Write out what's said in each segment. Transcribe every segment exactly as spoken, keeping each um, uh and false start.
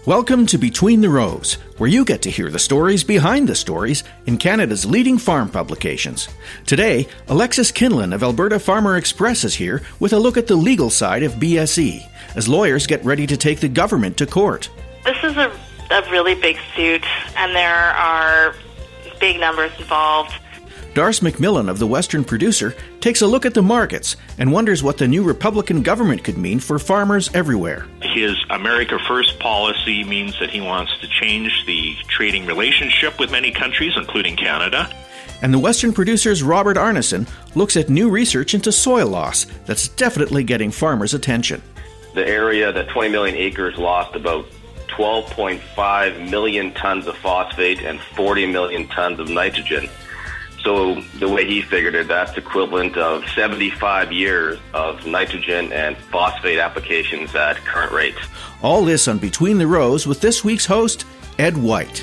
Welcome to Between the Rows, where you get to hear the stories behind the stories in Canada's leading farm publications. Today, Alexis Kinlan of Alberta Farmer Express is here with a look at the legal side of B S E, as lawyers get ready to take the government to court. This is a, a really big suit, and there are big numbers involved. Darce McMillan of The Western Producer takes a look at the markets and wonders what the new Republican government could mean for farmers everywhere. His America First policy means that he wants to change the trading relationship with many countries, including Canada. And The Western Producer's Robert Arneson looks at new research into soil loss that's definitely getting farmers' attention. The area, the twenty million acres, lost about twelve point five million tons of phosphate and forty million tons of nitrogen. So the way he figured it, that's equivalent of seventy-five years of nitrogen and phosphate applications at current rates. All this on Between the Rows with this week's host, Ed White.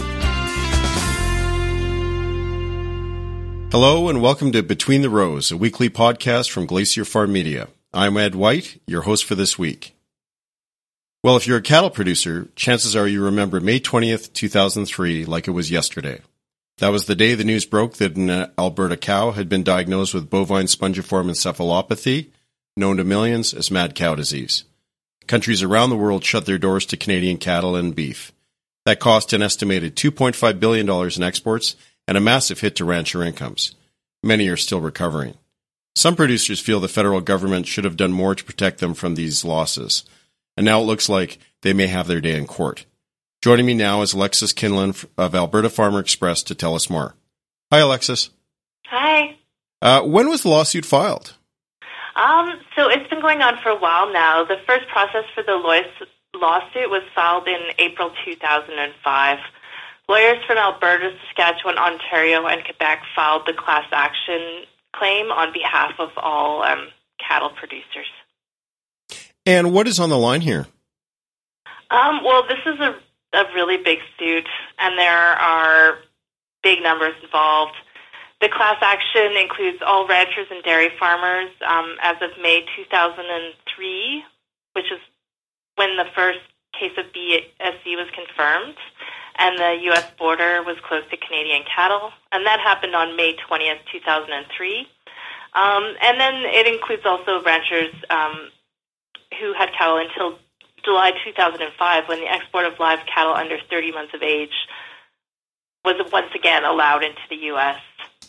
Hello and welcome to Between the Rows, a weekly podcast from Glacier Farm Media. I'm Ed White, your host for this week. Well, if you're a cattle producer, chances are you remember May twentieth, two thousand three like it was yesterday. That was the day the news broke that an Alberta cow had been diagnosed with bovine spongiform encephalopathy, known to millions as mad cow disease. Countries around the world shut their doors to Canadian cattle and beef. That cost an estimated two point five billion dollars in exports and a massive hit to rancher incomes. Many are still recovering. Some producers feel the federal government should have done more to protect them from these losses, and now it looks like they may have their day in court. Joining me now is Alexis Kinlan of Alberta Farmer Express to tell us more. Hi, Alexis. Hi. Uh, when was the lawsuit filed? Um, so it's been going on for a while now. The first process for the lawsuit was filed in April two thousand five. Lawyers from Alberta, Saskatchewan, Ontario, and Quebec filed the class action claim on behalf of all um, cattle producers. And what is on the line here? Um, well, this is a a really big suit, and there are big numbers involved. The class action includes all ranchers and dairy farmers um, as of May two thousand three, which is when the first case of B S E was confirmed, and the U S border was closed to Canadian cattle, and that happened on May twentieth, two thousand three. Um, and then it includes also ranchers um, who had cattle until July two thousand five, when the export of live cattle under thirty months of age was once again allowed into the U S.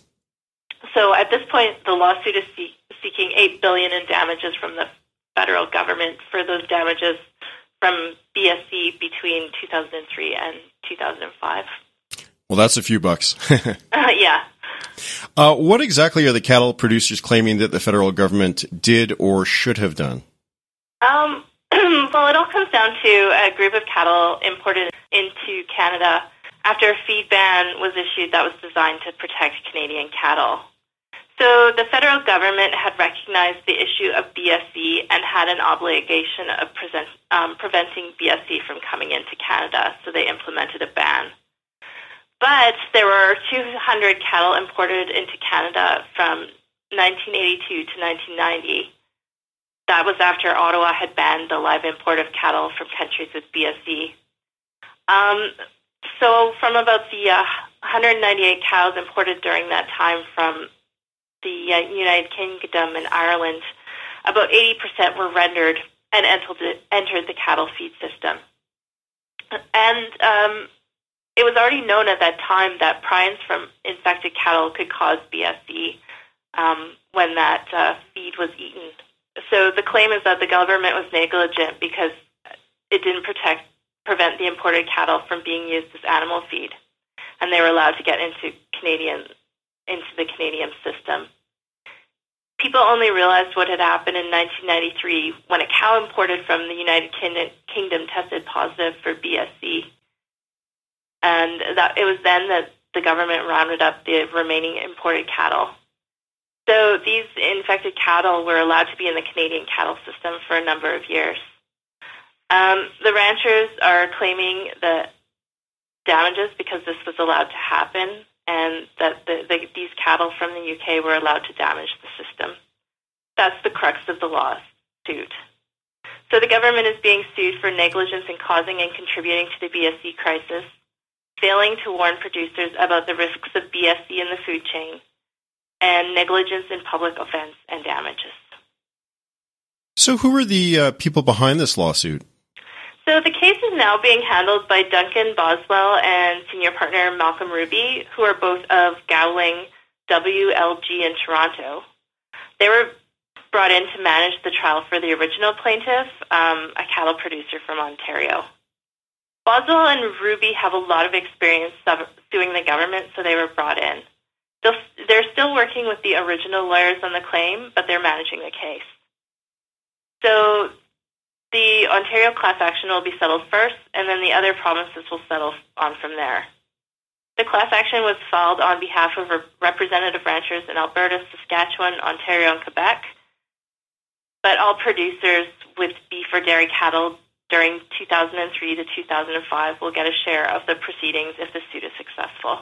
So at this point, the lawsuit is see- seeking eight billion dollars in damages from the federal government for those damages from B S E between two thousand three and two thousand five. Well, that's a few bucks. uh, yeah. Uh, what exactly are the cattle producers claiming that the federal government did or should have done? Um. Well, it all comes down to a group of cattle imported into Canada after a feed ban was issued that was designed to protect Canadian cattle. So the federal government had recognized the issue of B S E and had an obligation of present, um, preventing B S E from coming into Canada, so they implemented a ban. But there were two hundred cattle imported into Canada from nineteen eighty-two to nineteen ninety. That was after Ottawa had banned the live import of cattle from countries with B S E. Um, so from about the uh, one hundred ninety-eight cows imported during that time from the uh, United Kingdom and Ireland, about eighty percent were rendered and entered, entered the cattle feed system. And um, it was already known at that time that prions from infected cattle could cause B S E um, when that uh, feed was eaten. So the claim is that the government was negligent because it didn't protect, prevent the imported cattle from being used as animal feed, and they were allowed to get into Canadian, into the Canadian system. People only realized what had happened in nineteen ninety-three when a cow imported from the United Kingdom tested positive for B S E, and that it was then that the government rounded up the remaining imported cattle. So these infected cattle were allowed to be in the Canadian cattle system for a number of years. Um, the ranchers are claiming the damages because this was allowed to happen, and that the, the, these cattle from the U K were allowed to damage the system. That's the crux of the lawsuit. So the government is being sued for negligence in causing and contributing to the B S E crisis, failing to warn producers about the risks of B S E in the food chain, and negligence in public offense and damages. So who are the uh, people behind this lawsuit? So the case is now being handled by Duncan Boswell and senior partner Malcolm Ruby, who are both of Gowling W L G in Toronto. They were brought in to manage the trial for the original plaintiff, um, a cattle producer from Ontario. Boswell and Ruby have a lot of experience suing the government, so they were brought in. They'll, they're still working with the original lawyers on the claim, but they're managing the case. So the Ontario class action will be settled first, and then the other provinces will settle on from there. The class action was filed on behalf of representative ranchers in Alberta, Saskatchewan, Ontario, and Quebec, but all producers with beef or dairy cattle during two thousand three to two thousand five will get a share of the proceedings if the suit is successful.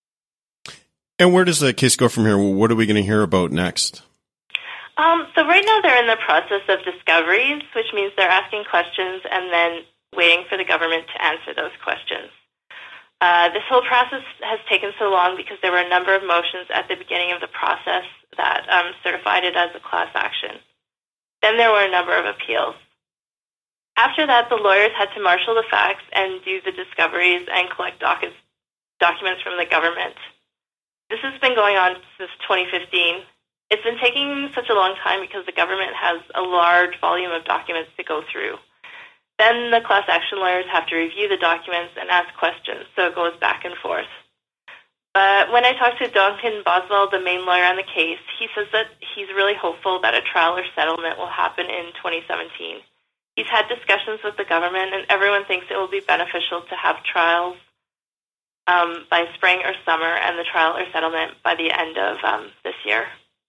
And where does the case go from here? What are we going to hear about next? Um, so right now they're in the process of discoveries, which means they're asking questions and then waiting for the government to answer those questions. Uh, this whole process has taken so long because there were a number of motions at the beginning of the process that um, certified it as a class action. Then there were a number of appeals. After that, the lawyers had to marshal the facts and do the discoveries and collect doc- documents from the government. This has been going on since twenty fifteen. It's been taking such a long time because the government has a large volume of documents to go through. Then the class action lawyers have to review the documents and ask questions, so it goes back and forth. But when I talked to Duncan Boswell, the main lawyer on the case, he says that he's really hopeful that a trial or settlement will happen in twenty seventeen. He's had discussions with the government, and everyone thinks it will be beneficial to have trials um, by spring or summer and the trial or settlement by the end of um, this year.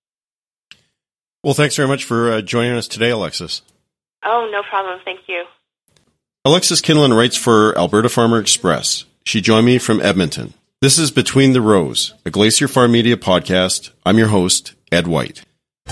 Well, thanks very much for uh, joining us today, Alexis. Oh, no problem. Thank you. Alexis Kinlan writes for Alberta Farmer Express. She joined me from Edmonton. This is Between the Rows, a Glacier Farm Media podcast. I'm your host, Ed White.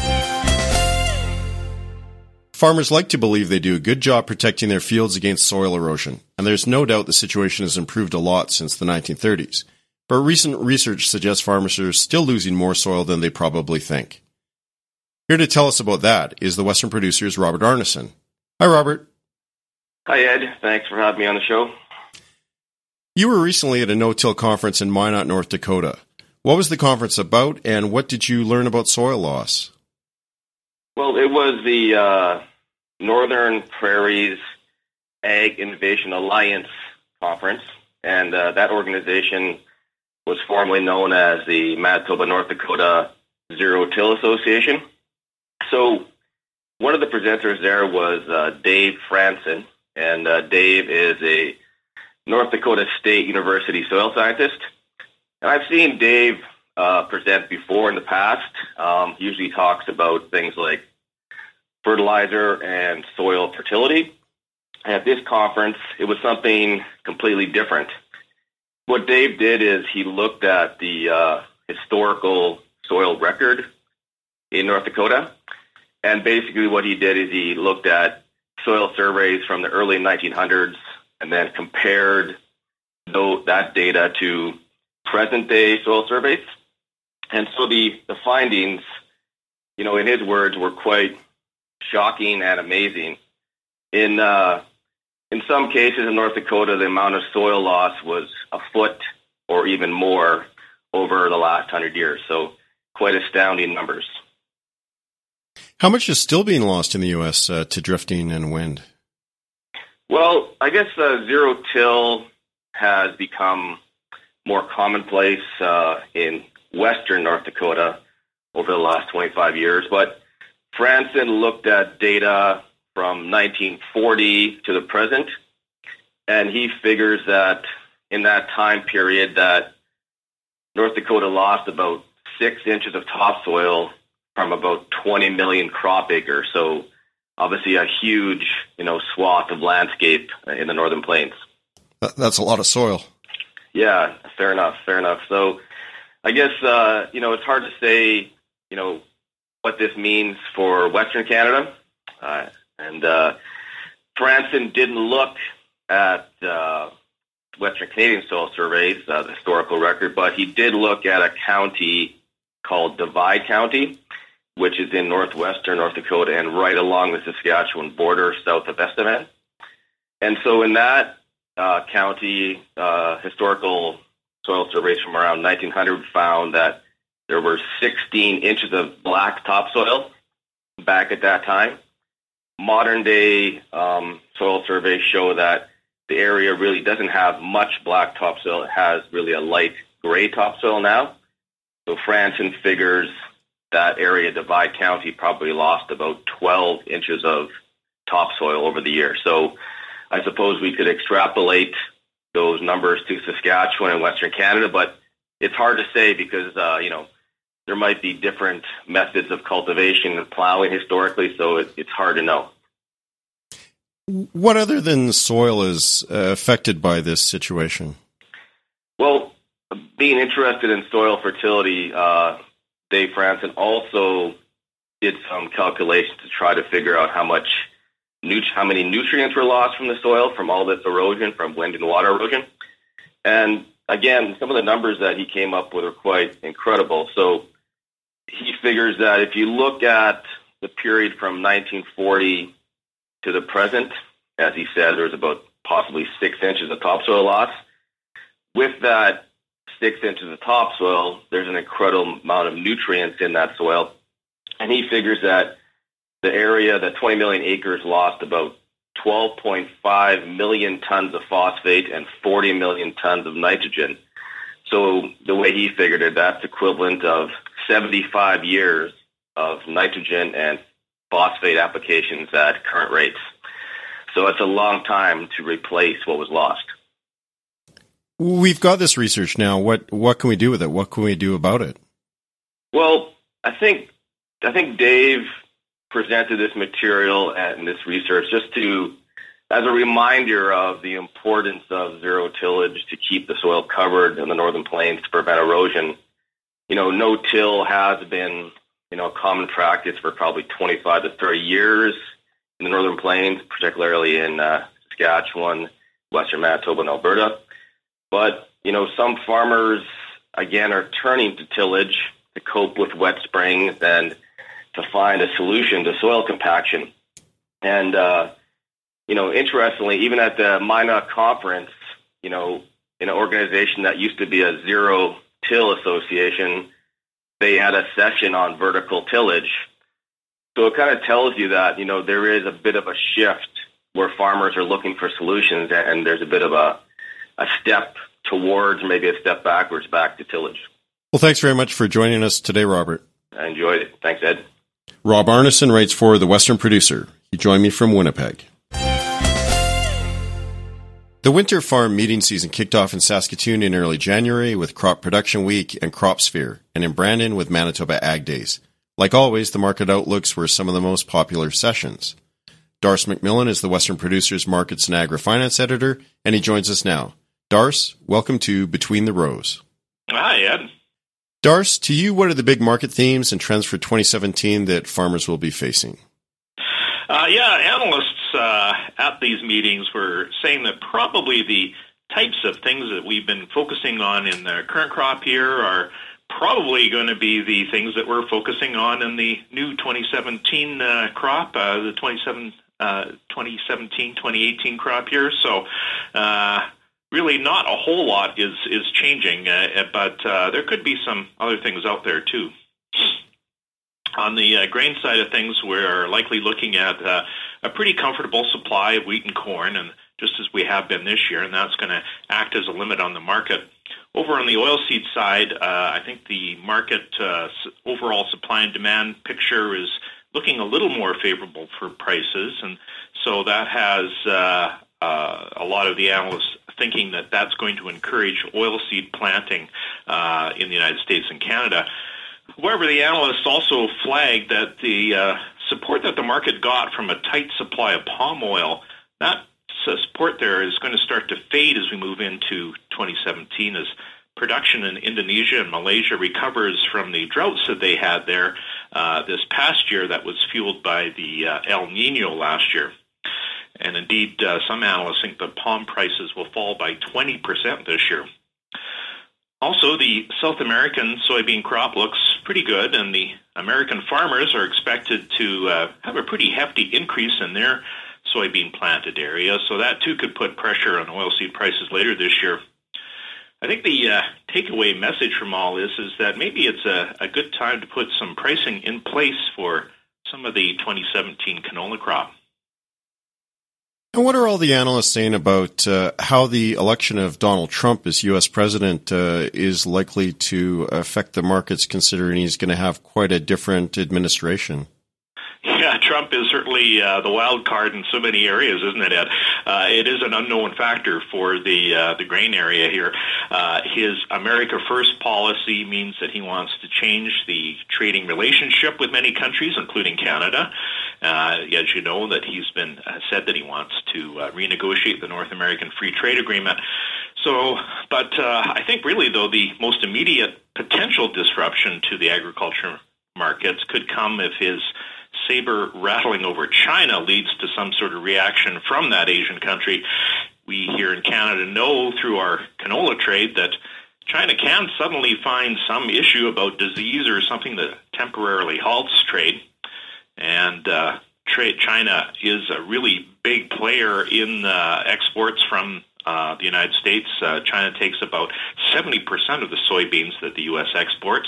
Farmers like to believe they do a good job protecting their fields against soil erosion, and there's no doubt the situation has improved a lot since the nineteen thirties. But recent research suggests farmers are still losing more soil than they probably think. Here to tell us about that is the Western Producer's Robert Arneson. Hi, Robert. Hi, Ed. Thanks for having me on the show. You were recently at a no-till conference in Minot, North Dakota. What was the conference about, and what did you learn about soil loss? Well, it was the uh, Northern Prairies Ag Innovation Alliance Conference, and uh, that organization was formerly known as the Manitoba North Dakota Zero Till Association. So one of the presenters there was uh, Dave Franson, and uh, Dave is a North Dakota State University soil scientist. And I've seen Dave uh, present before in the past. Um, he usually talks about things like fertilizer and soil fertility. And at this conference, it was something completely different. What Dave did is he looked at the uh, historical soil record in North Dakota. And basically what he did is he looked at soil surveys from the early nineteen hundreds and then compared though, that data to present-day soil surveys. And so the, the findings, you know, in his words, were quite shocking and amazing. In uh, in some cases in North Dakota, the amount of soil loss was a foot or even more over the last hundred years. So quite astounding numbers. How much is still being lost in the U S uh, to drifting and wind? Well, I guess uh, zero-till has become more commonplace uh, in western North Dakota over the last twenty-five years. But Franson looked at data from nineteen forty to the present, and he figures that in that time period that North Dakota lost about six inches of topsoil from about twenty million crop acres. So obviously a huge, you know, swath of landscape in the Northern Plains. That's a lot of soil. Yeah, fair enough, fair enough. So I guess, uh, you know, it's hard to say, you know, what this means for Western Canada. Uh, and uh, Franson didn't look at uh, Western Canadian soil surveys, uh, the historical record, but he did look at a county called Divide County, which is in northwestern North Dakota and right along the Saskatchewan border south of Estevan. And so in that uh, county, uh, historical soil surveys from around nineteen hundred found that there were sixteen inches of black topsoil back at that time. Modern day um, soil surveys show that the area really doesn't have much black topsoil. It has really a light gray topsoil now. So Franson figures that area, Divide County, probably lost about twelve inches of topsoil over the year. So I suppose we could extrapolate those numbers to Saskatchewan and Western Canada, but it's hard to say because, uh, you know, there might be different methods of cultivation and plowing historically, so it, it's hard to know. What other than soil is uh, affected by this situation? Well, being interested in soil fertility, uh, Dave Franson also did some calculations to try to figure out how much, nut- how many nutrients were lost from the soil from all this erosion, from wind and water erosion. And again, some of the numbers that he came up with are quite incredible. So he figures that if you look at the period from nineteen forty to the present, as he said, there's about possibly six inches of topsoil loss. With that six inches of topsoil, there's an incredible amount of nutrients in that soil. And he figures that the area, the twenty million acres, lost about twelve point five million tons of phosphate and forty million tons of nitrogen. So the way he figured it, that's equivalent of seventy-five years of nitrogen and phosphate applications at current rates. So it's a long time to replace what was lost. We've got this research now. What what can we do with it? What can we do about it? Well, I think I think Dave presented this material and this research just to, as a reminder of the importance of zero tillage to keep the soil covered in the Northern Plains to prevent erosion. You know, no-till has been, you know, common practice for probably twenty-five to thirty years in the Northern Plains, particularly in uh, Saskatchewan, Western Manitoba, and Alberta. But, you know, some farmers, again, are turning to tillage to cope with wet springs and to find a solution to soil compaction. And, uh, you know, interestingly, even at the Minot Conference, you know, in an organization that used to be a zero-till association, they had a session on vertical tillage. So it kind of tells you that, you know, there is a bit of a shift where farmers are looking for solutions, and there's a bit of a, a step towards, maybe a step backwards, back to tillage. Well, thanks very much for joining us today, Robert. I enjoyed it. Thanks, Ed. Rob Arneson writes for The Western Producer. He joined me from Winnipeg. The winter farm meeting season kicked off in Saskatoon in early January with Crop Production Week and CropSphere, and in Brandon with Manitoba Ag Days. Like always, the market outlooks were some of the most popular sessions. Darce McMillan is the Western Producer's Markets and Agri-Finance Editor, and he joins us now. Darce, welcome to Between the Rows. Hi, Ed. Darce, to you, what are the big market themes and trends for twenty seventeen that farmers will be facing? Uh, yeah, analysts uh, at these meetings were saying that probably the types of things that we've been focusing on in the current crop year are probably going to be the things that we're focusing on in the new twenty seventeen uh, crop, uh, the twenty seventeen twenty eighteen crop year. So uh, really not a whole lot is, is changing, uh, but uh, there could be some other things out there too. On the uh, grain side of things, we're likely looking at uh, a pretty comfortable supply of wheat and corn, and just as we have been this year, and that's going to act as a limit on the market. Over on the oilseed side, uh, I think the market uh, overall supply and demand picture is looking a little more favorable for prices, and so that has uh, uh, a lot of the analysts thinking that that's going to encourage oilseed planting uh, in the United States and Canada. However, the analysts also flagged that the uh, support that the market got from a tight supply of palm oil, that support there is going to start to fade as we move into twenty seventeen as production in Indonesia and Malaysia recovers from the droughts that they had there uh, this past year that was fueled by the uh, El Nino last year. And indeed, uh, some analysts think that palm prices will fall by twenty percent this year. Also, the South American soybean crop looks pretty good, and the American farmers are expected to uh, have a pretty hefty increase in their soybean planted area, so that too could put pressure on oilseed prices later this year. I think the uh, takeaway message from all this is that maybe it's a, a good time to put some pricing in place for some of the twenty seventeen canola crop. And what are all the analysts saying about uh, how the election of Donald Trump as U S president uh, is likely to affect the markets, considering he's going to have quite a different administration? Yeah, Trump is certainly uh, the wild card in so many areas, isn't it, Ed? Uh, it is an unknown factor for the uh, the grain area here. Uh, his America First policy means that he wants to change the trading relationship with many countries, including Canada. Uh, as you know, that he's been uh, said that he wants to uh, renegotiate the North American Free Trade Agreement. So, but uh, I think really, though, the most immediate potential disruption to the agriculture markets could come if his saber rattling over China leads to some sort of reaction from that Asian country. We here in Canada know through our canola trade that China can suddenly find some issue about disease or something that temporarily halts trade. And uh, trade, China is a really big player in uh, exports from uh, the United States. Uh, China takes about seventy percent of the soybeans that the U S exports.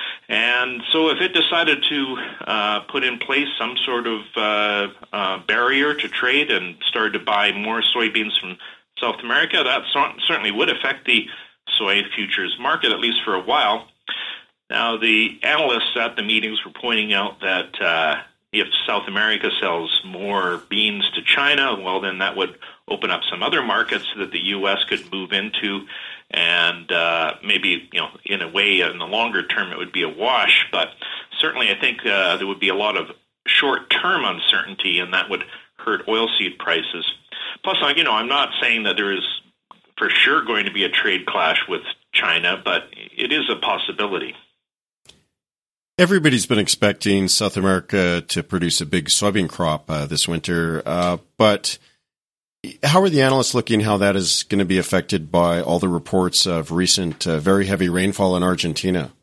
And so if it decided to uh, put in place some sort of uh, uh, barrier to trade and started to buy more soybeans from South America, that so- certainly would affect the soy futures market, at least for a while. Now, the analysts at the meetings were pointing out that uh, if South America sells more beans to China, well, then that would open up some other markets that the U S could move into. And uh, maybe, you know, in a way, in the longer term, it would be a wash. But certainly, I think uh, there would be a lot of short-term uncertainty, and that would hurt oilseed prices. Plus, you know, I'm not saying that there is for sure going to be a trade clash with China, but it is a possibility. Everybody's been expecting South America to produce a big soybean crop uh, this winter, uh, but how are the analysts looking how that is going to be affected by all the reports of recent uh, very heavy rainfall in Argentina?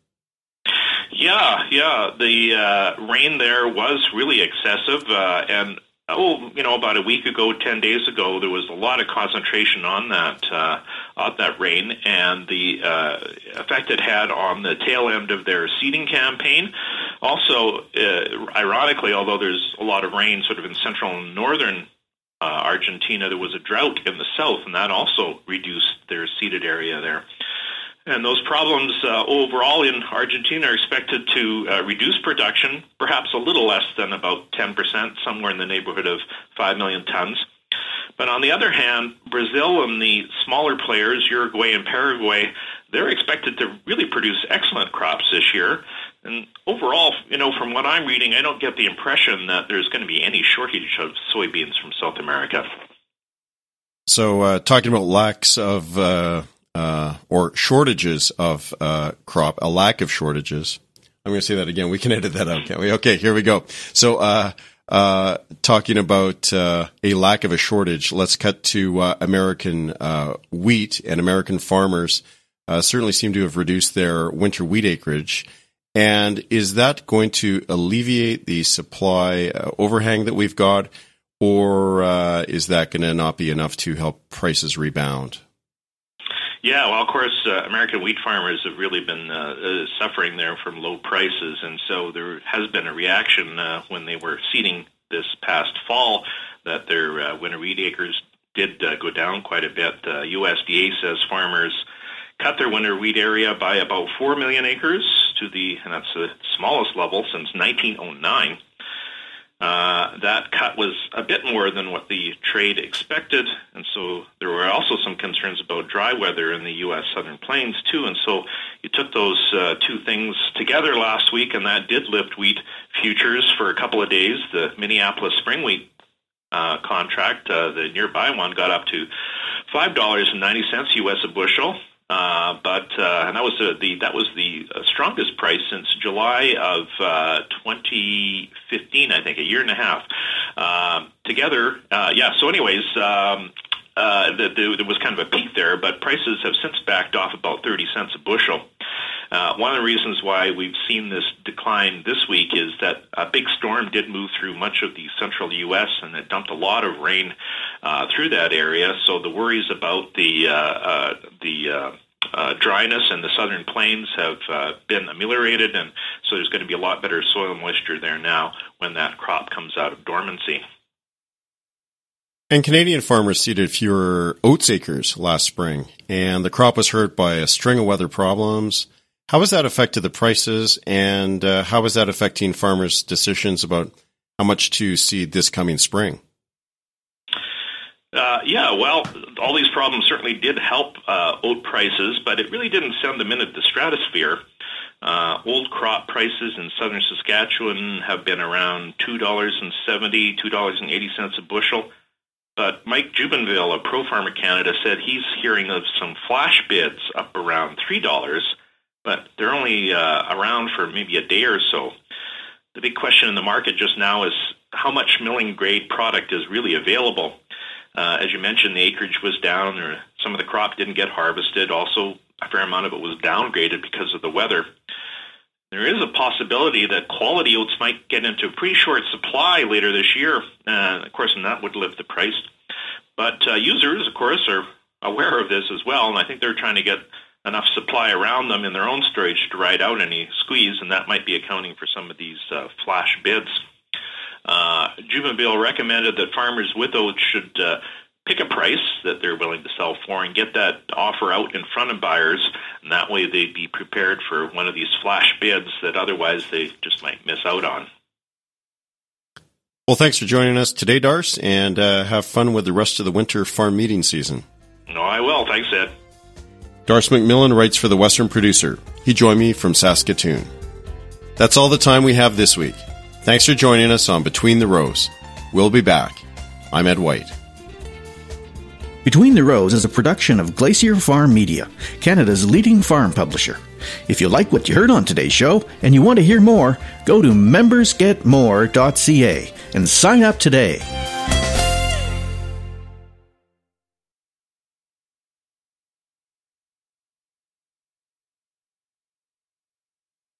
Yeah, yeah. The uh, rain there was really excessive. Uh, and, oh, you know, about a week ago, ten days ago, there was a lot of concentration on that, uh, on that rain and the uh, effect it had on the tail end of their seeding campaign. Also, uh, ironically, although there's a lot of rain sort of in central and northern Uh, Argentina, there was a drought in the south, and that also reduced their seeded area there. And those problems uh, overall in Argentina are expected to uh, reduce production, perhaps a little less than about ten percent, somewhere in the neighborhood of five million tons. But on the other hand, Brazil and the smaller players, Uruguay and Paraguay, they're expected to really produce excellent crops this year. And overall, you know, from what I'm reading, I don't get the impression that there's going to be any shortage of soybeans from South America. So uh, talking about lacks of, uh, uh, or shortages of uh, crop, a lack of shortages. I'm going to say that again. We can edit that out, can't we? Okay, here we go. So uh, uh, talking about uh, a lack of a shortage, let's cut to uh, American uh, wheat, and American farmers uh, certainly seem to have reduced their winter wheat acreage. And is that going to alleviate the supply uh, overhang that we've got, or uh, is that going to not be enough to help prices rebound? Yeah, well, of course, uh, American wheat farmers have really been uh, uh, suffering there from low prices, and so there has been a reaction uh, when they were seeding this past fall that their uh, winter wheat acres did uh, go down quite a bit. Uh, U S D A says farmers cut their winter wheat area by about four million acres to the, and that's the smallest level since nineteen oh nine. Uh, that cut was a bit more than what the trade expected, and so there were also some concerns about dry weather in the U S Southern Plains, too, and so you took those uh, two things together last week, and that did lift wheat futures for a couple of days. The Minneapolis spring wheat uh, contract, uh, the nearby one, got up to five dollars and ninety cents U S a bushel. Uh, but uh, and that was uh, the that was the uh, strongest price since July of uh, twenty fifteen, I think, a year and a half. Uh, together, uh, yeah, so anyways, um, uh, the, the, there was kind of a peak there, but prices have since backed off about thirty cents a bushel. Uh, one of the reasons why we've seen this decline this week is that a big storm did move through much of the central U S and it dumped a lot of rain uh, through that area. So the worries about the uh, uh, the uh, uh, dryness in the southern plains have uh, been ameliorated, and so there's going to be a lot better soil moisture there now when that crop comes out of dormancy. And Canadian farmers seeded fewer oats acres last spring, and the crop was hurt by a string of weather problems. How has that affected the prices, and uh, how is that affecting farmers' decisions about how much to seed this coming spring? Uh, yeah, well, all these problems certainly did help uh, oat prices, but it really didn't send them into the stratosphere. Uh, old crop prices in southern Saskatchewan have been around two dollars and seventy cents, two dollars and eighty cents a bushel. But Mike Jubenville of Pro Farmer Canada said he's hearing of some flash bids up around three dollars, but they're only uh, around for maybe a day or so. The big question in the market just now is how much milling grade product is really available. Uh, as you mentioned, the acreage was down, or some of the crop didn't get harvested. Also, a fair amount of it was downgraded because of the weather. There is a possibility that quality oats might get into pretty short supply later this year, uh, of course, and that would lift the price. But uh, users, of course, are aware of this as well, and I think they're trying to get enough supply around them in their own storage to ride out any squeeze, and that might be accounting for some of these uh, flash bids. Uh, Jubenville recommended that farmers with oats should uh, pick a price that they're willing to sell for and get that offer out in front of buyers, and that way they'd be prepared for one of these flash bids that otherwise they just might miss out on. Well, thanks for joining us today, Darce, and uh, have fun with the rest of the winter farm meeting season. No, I will. Thanks, Ed. Darce McMillan writes for The Western Producer. He joined me from Saskatoon. That's all the time we have this week. Thanks for joining us on Between the Rows. We'll be back. I'm Ed White. Between the Rows is a production of Glacier Farm Media, Canada's leading farm publisher. If you like what you heard on today's show and you want to hear more, go to members get more dot c a and sign up today.